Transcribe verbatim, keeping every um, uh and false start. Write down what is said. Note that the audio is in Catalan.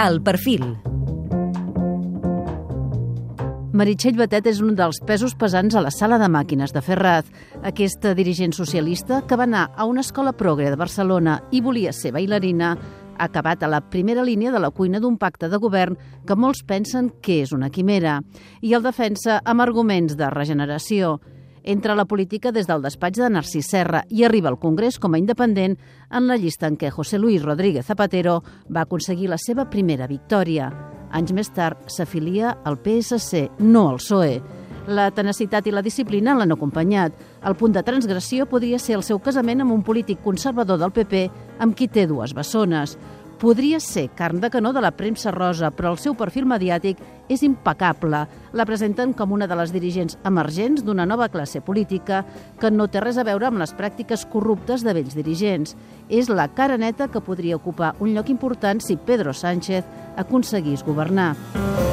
El Perfil. Meritxell Batet és un dels pesos pesants a la sala de màquines de Ferraz. Aquesta dirigent socialista, que va anar a una escola progre de Barcelona i volia ser bailarina, ha acabat a la primera línia de la cuina d'un pacte de govern que molts pensen que és una quimera, i el defensa amb arguments de regeneració. Entra a la política des del despatx de Narcís Serra i arriba al Congrés com a independent en la llista en què José Luis Rodríguez Zapatero va aconseguir la seva primera victòria. Anys més tard s'afilia al P S C, no al P S O E. La tenacitat i la disciplina l'han acompanyat. El punt de transgressió podria ser el seu casament amb un polític conservador del P P amb qui té dues bessones. Podria ser carn de canó de la premsa rosa, però el seu perfil mediàtic és impecable. La presenten com una de les dirigents emergents d'una nova classe política que no té res a veure amb les pràctiques corruptes de vells dirigents. És la cara neta que podria ocupar un lloc important si Pedro Sánchez aconseguís governar.